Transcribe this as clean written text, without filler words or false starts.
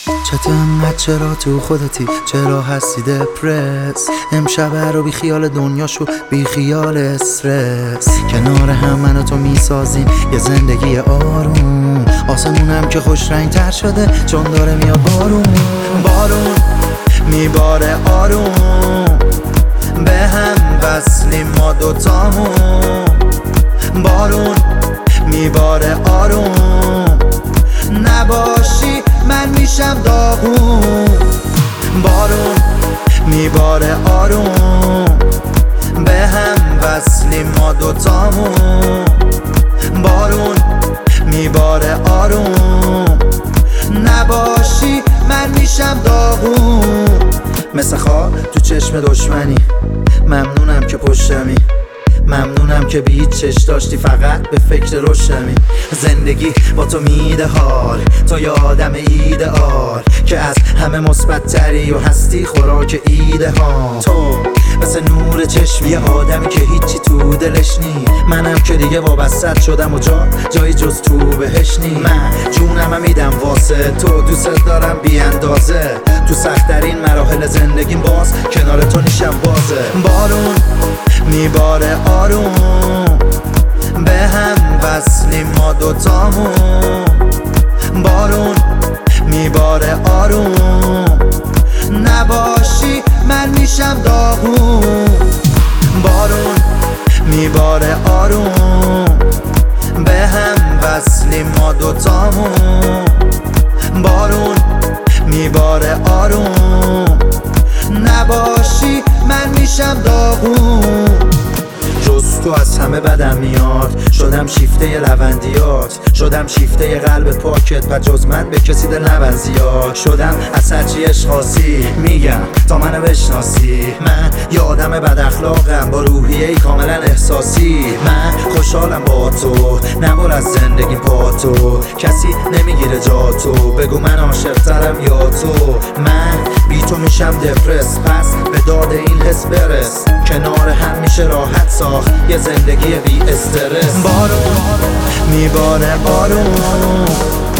چرا تو خودتی، چرا هستی دپرس؟ امشب رو بی خیال دنیا شو، بی خیال استرس. کنار هم من و تو میسازیم یه زندگی آروم، آسمونم که خوش رنگ تر شده چون داره میاد بارون میباره آروم، به هم وصلیم ما دوتامون. بارون میباره آروم، نباشی من میشم داغون. بارون میباره آروم، به هم وصلیم ما دوتامون. بارون میباره آروم، نباشی من میشم داغون. مثل خواب تو چشم دشمنی، ممنونم که پشتمی، ممنونم که به هیچ چش داشتی، فقط به فکر روشنمی. زندگی با تو میده حال، تو یه آدم ایدئال که از همه مثبت تری و هستی خوراک ایده ها. تو مثل نور چشمی، یه آدمی که هیچی تو دلش نی. منم که دیگه وابستت شدم و جایی جز تو بهش نی. من جونم میدم واسه تو، دوست دارم بی اندازه. تو سخت‌ترین مراحل زندگیم باز کنار تو نیشم بازه. بارون میباره آروم، به هم وصلیم ما دوتامون. بارون میباره آروم، نباشی من میشم داغون. بارون میباره آروم، به هم وصلیم ما دوتامون. بارون میباره آروم، نباشی من میشم داغون. جز تو از همه بدم میاد، شدم شیفته ی لوندیات، شدم شیفته ی قلب پاکت و جز من به کسی دل نبند زیاد. شدم از هرچی عشق خاصی میگم تا منو بشناسی. من یه آدم بد اخلاقم با روحیه‌ای کاملا احساسی. من خوشحالم با تو، نبر از زندگی پا تو، کسی نمیگیره جا تو. بگو من عاشق‌ترم یا تو؟ من بی تو میشم دپرس، پس به داد این حس برس. کنار هم میشه راحت ساخت یه زندگی بی استرس. بارون میباره آروم،